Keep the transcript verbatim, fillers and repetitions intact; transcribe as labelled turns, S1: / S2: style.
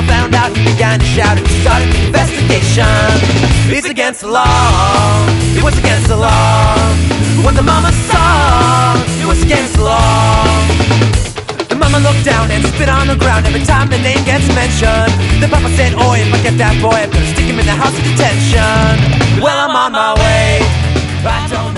S1: Mama found out, he began to shout and started the investigation. It's against the law, it was against the law. What the mama saw, it was against the law. The mama looked down and spit on the ground every time the name gets mentioned. The papa said, "Oi, if I get that boy, I'm gonna stick him in the house of detention." Well, I'm on my way, I don't